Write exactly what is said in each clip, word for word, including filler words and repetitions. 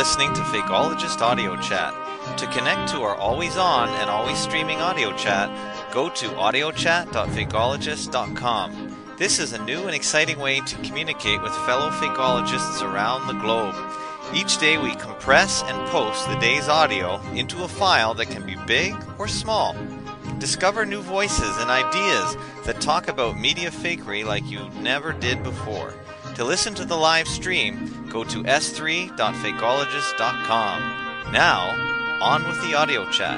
listening to Fakeologist Audio Chat. To connect to our always-on and always streaming audio chat, go to audio chat dot fakeologist dot com. This is a new and exciting way to communicate with fellow Fakeologists around the globe. Each day we compress and post the day's audio into a file that can be big or small. Discover new voices and ideas that talk about media fakery like you never did before. To listen to the live stream, go to s three dot fakeologist dot com. Now, on with the audio chat.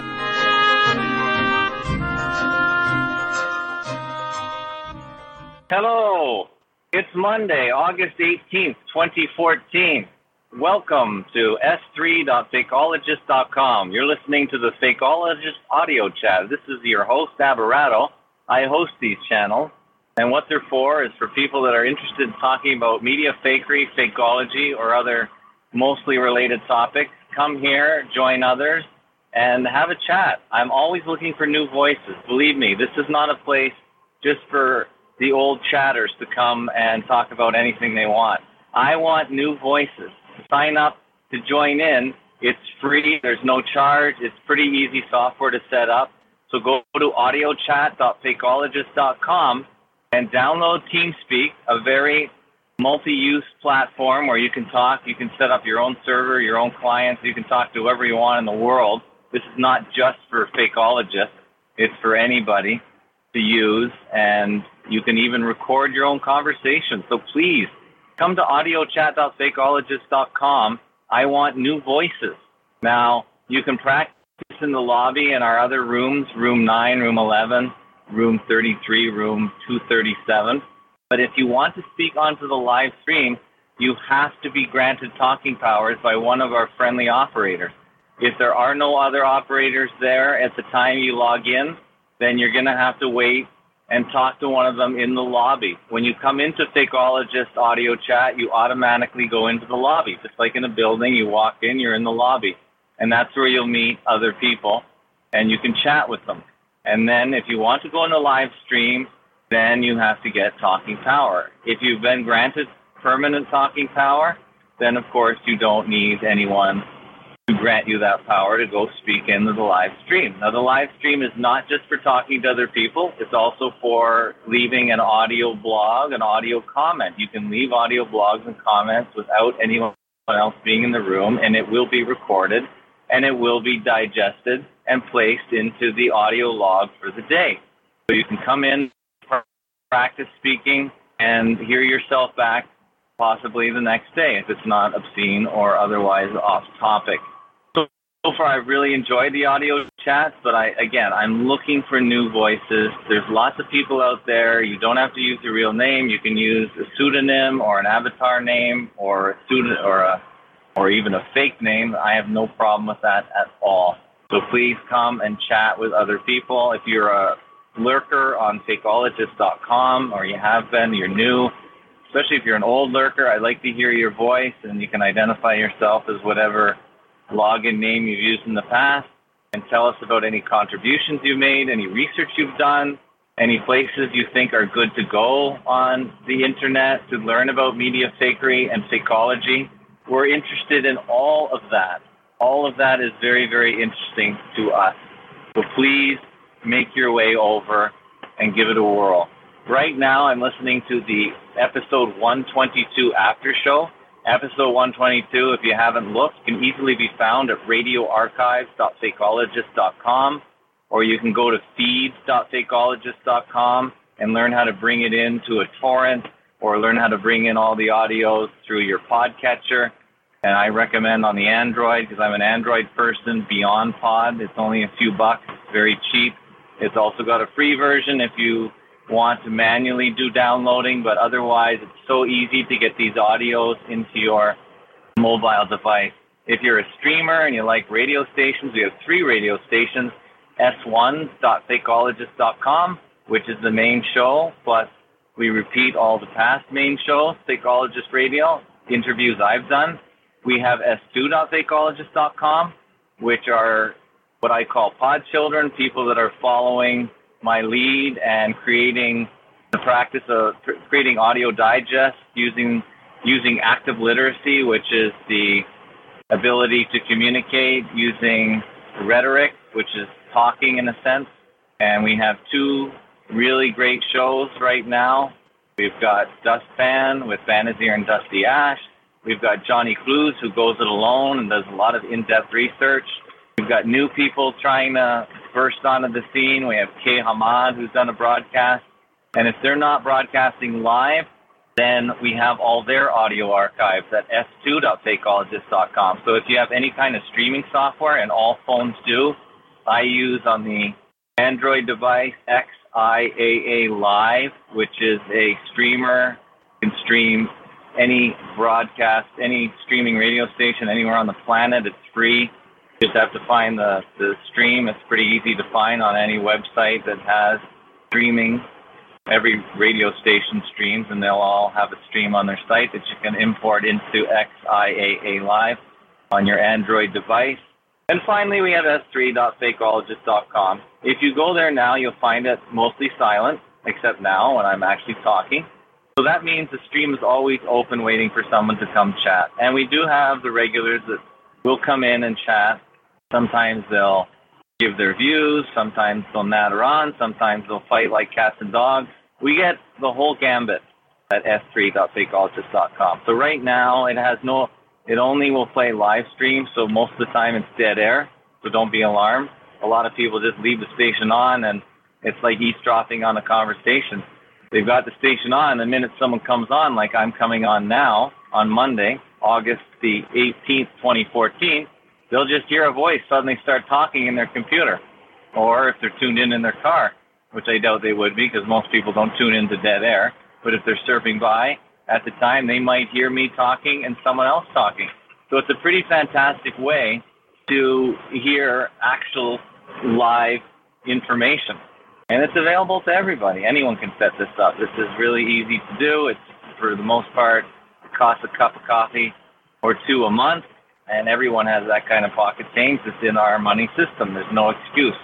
Hello, it's Monday, August eighteenth, twenty fourteen. Welcome to s three dot fakeologist dot com. You're listening to the Fakeologist Audio Chat. This is your host, Aberato. I host these channels, and what they're for is for people that are interested in talking about media fakery, fakeology, or other mostly related topics. Come here, join others, and have a chat. I'm always looking for new voices. Believe me, this is not a place just for the old chatters to come and talk about anything they want. I want new voices. Sign up to join in. It's free. There's no charge. It's pretty easy software to set up. So go to audio chat dot fakeologist dot com and download TeamSpeak, a very multi-use platform where you can talk. You can set up your own server, your own clients. You can talk to whoever you want in the world. This is not just for Fakeologists. It's for anybody to use, and you can even record your own conversation. So please, come to audio chat dot fakeologist dot com. I want new voices. Now, you can practice in the lobby in our other rooms, room nine, room eleven, room thirty-three, room two thirty-seven. But if you want to speak onto the live stream, you have to be granted talking powers by one of our friendly operators. If there are no other operators there at the time you log in, then you're going to have to wait and talk to one of them in the lobby. When you come into Fakeologist Audio Chat, you automatically go into the lobby. Just like in a building, you walk in, you're in the lobby. And that's where you'll meet other people, and you can chat with them. And then if you want to go in the live stream, then you have to get talking power. If you've been granted permanent talking power, then of course you don't need anyone to grant you that power to go speak into the live stream. Now, the live stream is not just for talking to other people. It's also for leaving an audio blog, an audio comment. You can leave audio blogs and comments without anyone else being in the room, and it will be recorded, and it will be digested and placed into the audio log for the day. So you can come in, practice speaking, and hear yourself back possibly the next day if it's not obscene or otherwise off topic. So, so far I've really enjoyed the audio chats, but I again, I'm looking for new voices. There's lots of people out there. You don't have to use your real name. You can use a pseudonym or an avatar name or a student or a or even a fake name. I have no problem with that at all. So please come and chat with other people. If you're a lurker on fakeologist dot com, or you have been, you're new, especially if you're an old lurker, I'd like to hear your voice, and you can identify yourself as whatever login name you've used in the past, and tell us about any contributions you made, any research you've done, any places you think are good to go on the internet to learn about media fakery and fakeology. We're interested in all of that. All of that is very, very interesting to us. So please make your way over and give it a whirl. Right now, I'm listening to the episode one twenty-two after show. Episode one twenty-two, if you haven't looked, can easily be found at radio archives dot fakeologist dot com, or you can go to feeds dot fakeologist dot com and learn how to bring it into a torrent, or learn how to bring in all the audios through your podcatcher. And I recommend on the Android, because I'm an Android person, Beyond Pod. It's only a few bucks. It's very cheap. It's also got a free version if you want to manually do downloading, but otherwise it's so easy to get these audios into your mobile device. If you're a streamer and you like radio stations, we have three radio stations, s one dot fakeologist dot com, which is the main show, plus we repeat all the past main shows, Fakeologist Radio, interviews I've done. We have s two dot fakeologist dot com, which are what I call pod children, people that are following my lead and creating the practice of creating audio digest using using active literacy, which is the ability to communicate using rhetoric, which is talking in a sense. And we have two really great shows right now. We've got Dustpan with Banazir and Dusty Ash. We've got Johnny Clues, who goes it alone and does a lot of in-depth research. We've got new people trying to burst onto the scene. We have Kay Hamad, who's done a broadcast. And if they're not broadcasting live, then we have all their audio archives at s two dot fakeologist dot com. So if you have any kind of streaming software, and all phones do, I use on the Android device X I A A Live, which is a streamer. You can stream any broadcast, any streaming radio station anywhere on the planet. It's free. You just have to find the, the stream. It's pretty easy to find on any website that has streaming. Every radio station streams, and they'll all have a stream on their site that you can import into X I A A Live on your Android device. And finally, we have s three dot fakeologist dot com. If you go there now, you'll find it mostly silent, except now when I'm actually talking. So that means the stream is always open, waiting for someone to come chat. And we do have the regulars that will come in and chat. Sometimes they'll give their views, sometimes they'll natter on, sometimes they'll fight like cats and dogs. We get the whole gambit at s three dot fakeologist dot com. So right now, it has no, it only will play live stream, so most of the time it's dead air, so don't be alarmed. A lot of people just leave the station on, and it's like eavesdropping on a conversation. They've got the station on, and the minute someone comes on, like I'm coming on now, on Monday, August the eighteenth, twenty fourteen, they'll just hear a voice suddenly start talking in their computer. Or if they're tuned in in their car, which I doubt they would be because most people don't tune into dead air. But if they're surfing by at the time, they might hear me talking and someone else talking. So it's a pretty fantastic way to hear actual live information. And it's available to everybody. Anyone can set this up. This is really easy to do. It's, for the most part, it costs a cup of coffee or two a month. And everyone has that kind of pocket change that's in our money system. There's no excuse.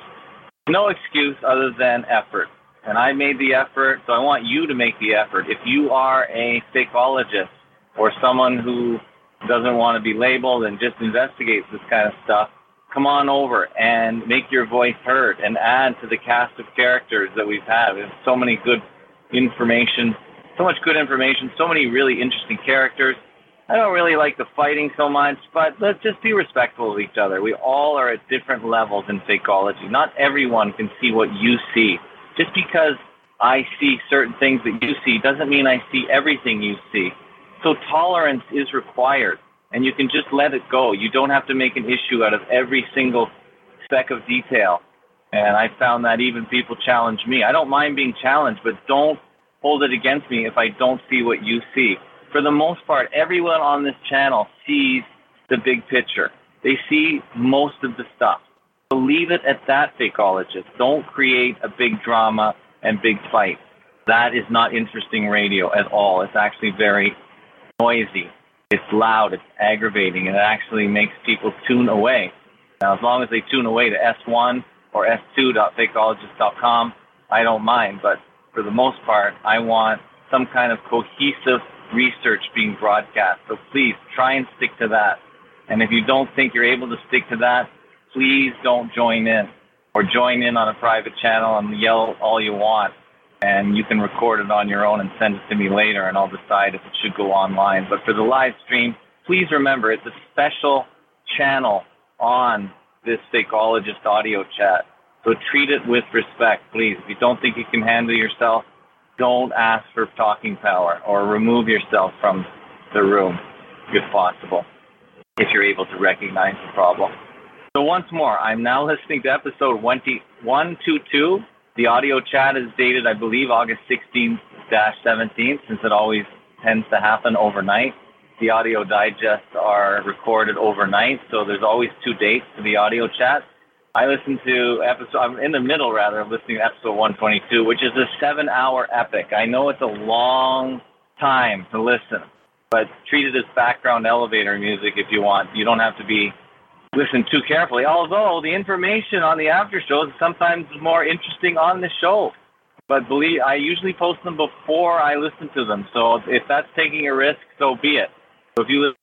No excuse other than effort. And I made the effort, so I want you to make the effort. If you are a fakeologist or someone who doesn't want to be labeled and just investigates this kind of stuff, come on over and make your voice heard and add to the cast of characters that we've had. There's so many good information, so much good information, so many really interesting characters. I don't really like the fighting so much, but let's just be respectful of each other. We all are at different levels in fakeology. Not everyone can see what you see. Just because I see certain things that you see doesn't mean I see everything you see. So tolerance is required, and you can just let it go. You don't have to make an issue out of every single speck of detail. And I found that even people challenge me. I don't mind being challenged, but don't hold it against me if I don't see what you see. For the most part, everyone on this channel sees the big picture. They see most of the stuff. So leave it at that, fakeologist. Don't create a big drama and big fight. That is not interesting radio at all. It's actually very noisy. It's loud. It's aggravating. It actually makes people tune away. Now, as long as they tune away to S one or s two dot fakeologist dot com, I don't mind. But for the most part, I want some kind of cohesive research being broadcast. So please try and stick to that. And if you don't think you're able to stick to that, please don't join in or join in on a private channel and yell all you want. And you can record it on your own and send it to me later, and I'll decide if it should go online. But for the live stream, please remember it's a special channel on this Fakeologist audio chat. So treat it with respect, please. If you don't think you can handle yourself, don't ask for talking power or remove yourself from the room if possible, if you're able to recognize the problem. So once more, I'm now listening to episode one twenty-two. The audio chat is dated, I believe, August sixteenth to seventeenth, since it always tends to happen overnight. The audio digests are recorded overnight, so there's always two dates to the audio chat. I listened to episode, I'm in the middle rather of listening to episode one twenty-two, which is a seven hour epic. I know it's a long time to listen, but treat it as background elevator music if you want. You don't have to be listened too carefully, although the information on the after shows is sometimes more interesting on the show. But believe, I usually post them before I listen to them, so if that's taking a risk, so be it. So if you listen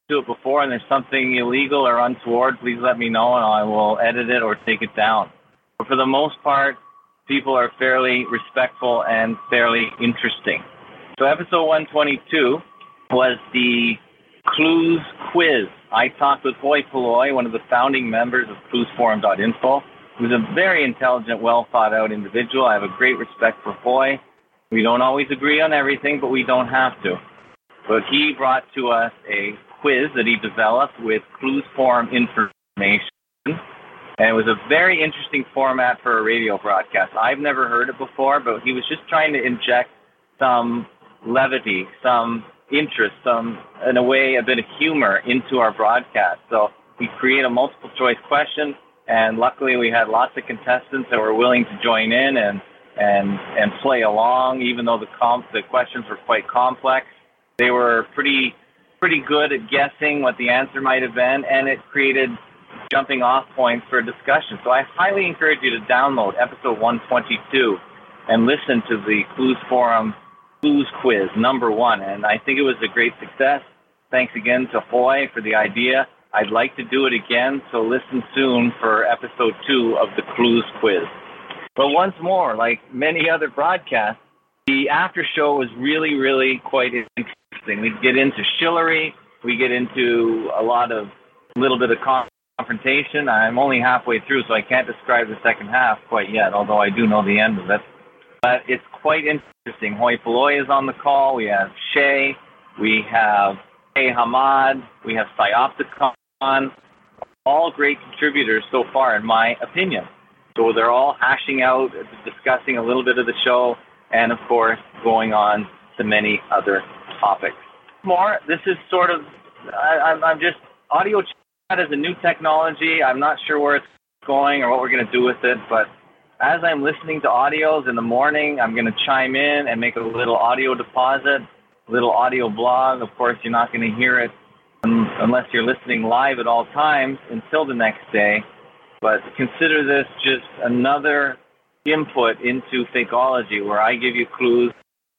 to it before and there's something illegal or untoward, please let me know and I will edit it or take it down. But for the most part, people are fairly respectful and fairly interesting. So episode one twenty-two was the Clues Quiz. I talked with Hoi Polloi, one of the founding members of clues forum dot info, who's a very intelligent, well-thought-out individual. I have a great respect for Hoi. We don't always agree on everything, but we don't have to. But he brought to us a quiz that he developed with Clues Forum information. And it was a very interesting format for a radio broadcast. I've never heard it before, but he was just trying to inject some levity, some interest, some, in a way, a bit of humor into our broadcast. So we create a multiple choice question, and luckily we had lots of contestants that were willing to join in and and and play along, even though the comp, the questions were quite complex. They were pretty pretty good at guessing what the answer might have been, and it created jumping off points for discussion. So I highly encourage you to download episode one twenty-two and listen to the Clues Forum Clues Quiz number one. And I think it was a great success. Thanks again to Hoi for the idea. I'd like to do it again, so listen soon for episode two of the Clues Quiz. But once more, like many other broadcasts, the after show was really, really quite interesting. We get into chivalry. We get into a lot of, a little bit of confrontation. I'm only halfway through, so I can't describe the second half quite yet, although I do know the end of it. But it's quite interesting. Hoi Polloi is on the call. We have Shay. We have Hey Hamad. We have Psyopticon. All great contributors so far, in my opinion. So they're all hashing out, discussing a little bit of the show, and of course, going on to many other topics. More, this is sort of, I, I'm, I'm just, audio chat is a new technology. I'm not sure where it's going or what we're going to do with it, but as I'm listening to audios in the morning, I'm going to chime in and make a little audio deposit, a little audio blog. Of course, you're not going to hear it unless you're listening live at all times until the next day. But consider this just another input into Fakeology, where I give you clues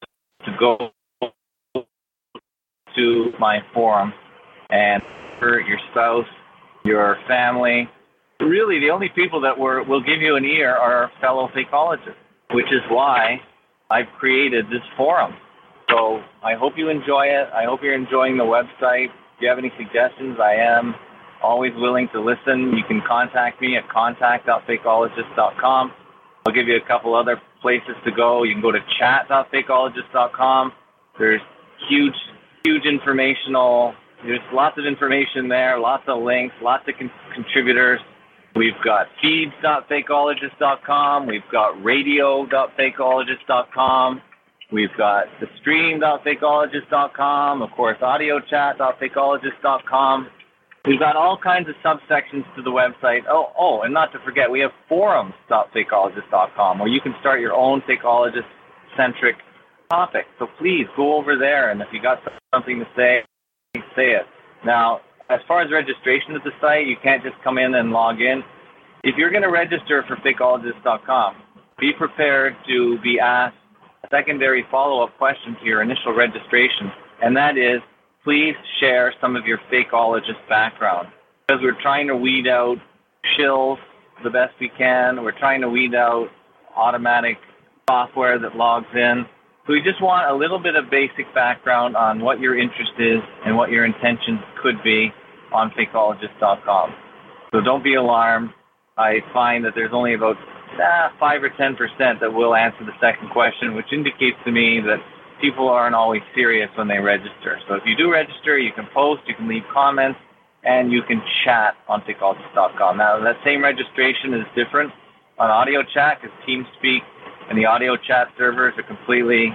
to go to my forum and for your spouse, your family. Really, the only people that were, will give you an ear are fellow Fakeologists, which is why I've created this forum. So I hope you enjoy it. I hope you're enjoying the website. If you have any suggestions, I am always willing to listen. You can contact me at contact dot fakeologist dot com. I'll give you a couple other places to go. You can go to chat dot fakeologist dot com. There's huge, huge informational, there's lots of information there, lots of links, lots of con- contributors. We've got feeds dot fakeologist dot com. We've got radio dot fakeologist dot com. We've got the stream dot fakeologist dot com. Of course, audio chat dot fakeologist dot com. We've got all kinds of subsections to the website. Oh, oh, and not to forget, we have forums dot fakeologist dot com, where you can start your own Fakeologist-centric topic. So please go over there, and if you got something to say, say it. Now, as far as registration at the site, you can't just come in and log in. If you're going to register for fakeologist dot com, be prepared to be asked a secondary follow-up question to your initial registration, and that is, please share some of your Fakeologist background. Because we're trying to weed out shills the best we can. We're trying to weed out automatic software that logs in. So we just want a little bit of basic background on what your interest is and what your intentions could be on fakeologist dot com. So don't be alarmed. I find that there's only about ah, five or ten percent that will answer the second question, which indicates to me that people aren't always serious when they register. So if you do register, you can post, you can leave comments, and you can chat on fakeologist dot com. Now, that same registration is different on audio chat because TeamSpeak and the audio chat servers are completely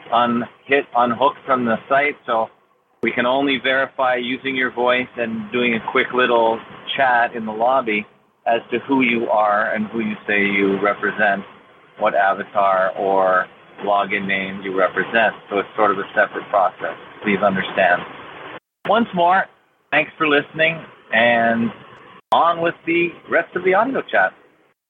unhit, unhooked from the site. So we can only verify using your voice and doing a quick little chat in the lobby as to who you are and who you say you represent, what avatar or login name you represent. So it's sort of a separate process. Please understand. Once more, thanks for listening, and on with the rest of the audio chat.